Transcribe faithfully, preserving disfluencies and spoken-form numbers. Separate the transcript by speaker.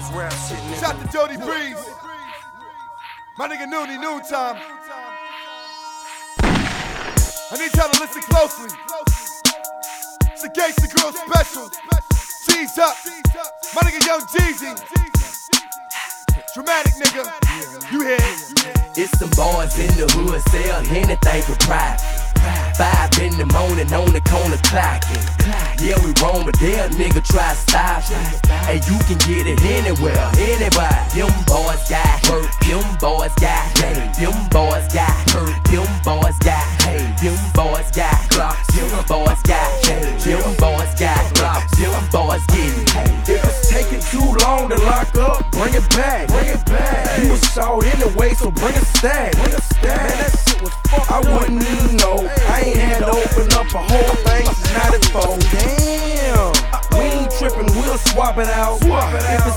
Speaker 1: this rap shit, nigga.
Speaker 2: Shout to Jody Breeze. My nigga Noonie, noon time. I need y'all to listen closely. It's the Gangsta Girl special. G's up. My nigga Young Jeezy. Dramatic nigga. You hear it?
Speaker 3: It's some boys in the hood, sell anything for pride. Five in the morning on the corner clocking. Yeah, we wrong, but there a nigga try to stop me. Hey, you can get it anywhere, anybody. Them boys got hurt, them boys got paid. Them boys got hurt, them boys got paid. Them boys got clocks, them boys got paid. Them boys got clocks, them boys getting paid.
Speaker 1: If it's taking too long to lock up, bring it back, bring it back. You was short anyway, so bring a stack, bring a stack. Man, that shit was fucked I wouldn't even know. I ain't had to open up a whole thing, not at four. Damn, we ain't tripping, we'll swap it out. Swap it out. If it's